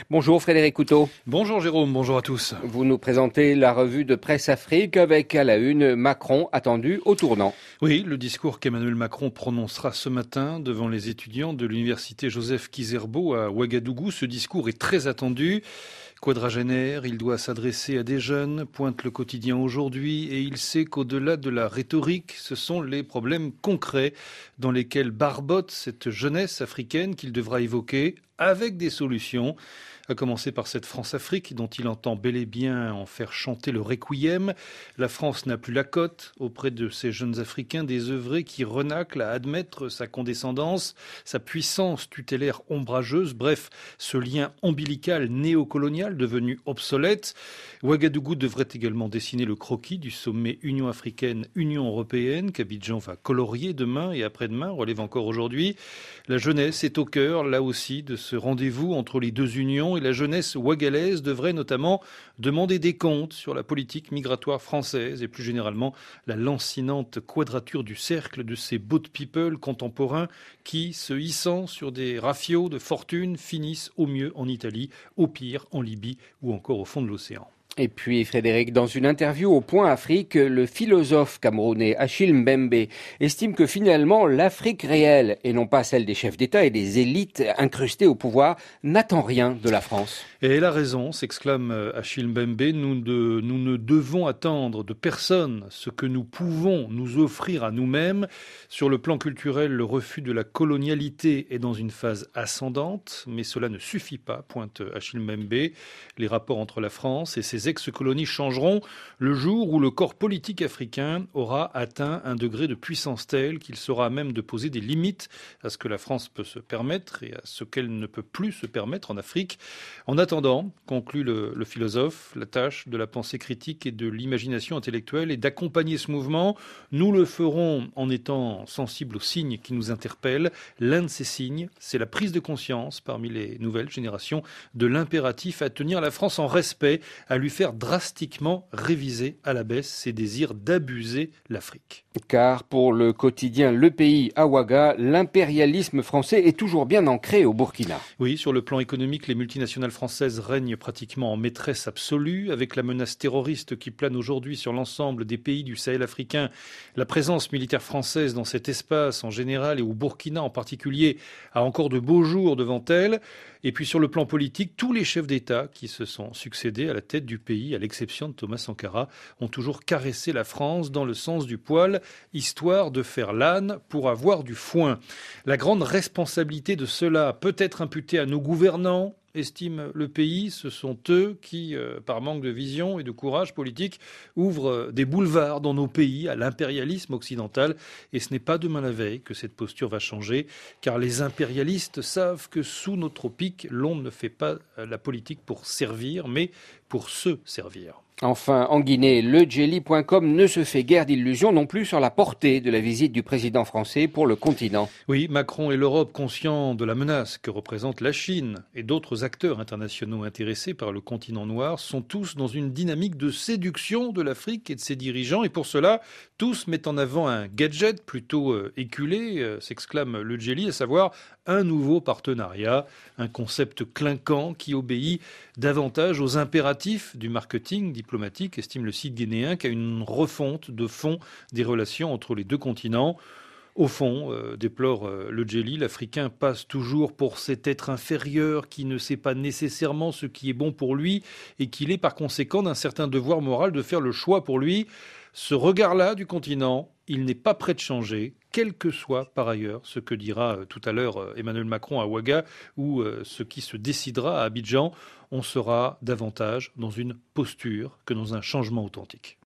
Bonjour Frédéric Couteau. Bonjour Jérôme, bonjour à tous. Vous nous présentez la revue de presse Afrique avec à la une Macron attendu au tournant. Oui, le discours qu'Emmanuel Macron prononcera ce matin devant les étudiants de l'université Joseph Kizerbo à Ouagadougou. Ce discours est très attendu. Quadragénaire, il doit s'adresser à des jeunes, pointe le quotidien aujourd'hui, et il sait qu'au-delà de la rhétorique, ce sont les problèmes concrets dans lesquels barbote cette jeunesse africaine qu'il devra évoquer avec des solutions, à commencer par cette France-Afrique dont il entend bel et bien en faire chanter le requiem. La France n'a plus la cote auprès de ces jeunes Africains désœuvrés qui renâclent à admettre sa condescendance, sa puissance tutélaire ombrageuse, bref, ce lien ombilical néocolonial devenu obsolète. Ouagadougou devrait également dessiner le croquis du sommet Union africaine-Union européenne qu'Abidjan va colorier demain et après-demain, relève encore aujourd'hui. La jeunesse est au cœur, là aussi, de ce rendez-vous entre les deux unions et la jeunesse ouagalaise devrait notamment demander des comptes sur la politique migratoire française et plus généralement la lancinante quadrature du cercle de ces boat people contemporains qui, se hissant sur des rafios de fortune, finissent au mieux en Italie, au pire en Libye ou encore au fond de l'océan. Et puis Frédéric, dans une interview au Point Afrique, le philosophe camerounais Achille Mbembe estime que finalement l'Afrique réelle, et non pas celle des chefs d'État et des élites incrustées au pouvoir, n'attend rien de la France. Et elle a raison, s'exclame Achille Mbembe, nous ne devons attendre de personne ce que nous pouvons nous offrir à nous-mêmes. Sur le plan culturel, le refus de la colonialité est dans une phase ascendante, mais cela ne suffit pas, pointe Achille Mbembe. Les rapports entre la France et ses ex-colonies changeront le jour où le corps politique africain aura atteint un degré de puissance tel qu'il sera à même de poser des limites à ce que la France peut se permettre et à ce qu'elle ne peut plus se permettre en Afrique. En attendant, conclut le philosophe, la tâche de la pensée critique et de l'imagination intellectuelle est d'accompagner ce mouvement. Nous le ferons en étant sensibles aux signes qui nous interpellent. L'un de ces signes, c'est la prise de conscience parmi les nouvelles générations de l'impératif à tenir la France en respect, à lui faire drastiquement réviser à la baisse ses désirs d'abuser l'Afrique. Car pour le quotidien Le Pays à Ouaga, l'impérialisme français est toujours bien ancré au Burkina. Oui, sur le plan économique, les multinationales françaises règnent pratiquement en maîtresse absolue. Avec la menace terroriste qui plane aujourd'hui sur l'ensemble des pays du Sahel africain, la présence militaire française dans cet espace en général et au Burkina en particulier a encore de beaux jours devant elle. Et puis sur le plan politique, tous les chefs d'État qui se sont succédés à la tête du pays, à l'exception de Thomas Sankara, ont toujours caressé la France dans le sens du poil, histoire de faire l'âne pour avoir du foin. La grande responsabilité de cela peut être imputée à nos gouvernants, estime Le Pays. Ce sont eux qui, par manque de vision et de courage politique, ouvrent des boulevards dans nos pays à l'impérialisme occidental. Et ce n'est pas demain la veille que cette posture va changer, car les impérialistes savent que sous nos tropiques, l'on ne fait pas la politique pour servir, mais pour se servir. Enfin, en Guinée, lejelly.com ne se fait guère d'illusions non plus sur la portée de la visite du président français pour le continent. Oui, Macron et l'Europe, conscients de la menace que représente la Chine et d'autres acteurs internationaux intéressés par le continent noir, sont tous dans une dynamique de séduction de l'Afrique et de ses dirigeants. Et pour cela, tous mettent en avant un gadget plutôt éculé, s'exclame lejelly, à savoir un nouveau partenariat, un concept clinquant qui obéit davantage aux impératifs du marketing diplomatique, estime le site guinéen, qu'à une refonte de fond des relations entre les deux continents. Au fond, déplore lejelly, l'Africain passe toujours pour cet être inférieur qui ne sait pas nécessairement ce qui est bon pour lui et qu'il est par conséquent d'un certain devoir moral de faire le choix pour lui. Ce regard-là du continent, il n'est pas prêt de changer, quel que soit par ailleurs ce que dira tout à l'heure Emmanuel Macron à Ouaga ou ce qui se décidera à Abidjan. On sera davantage dans une posture que dans un changement authentique.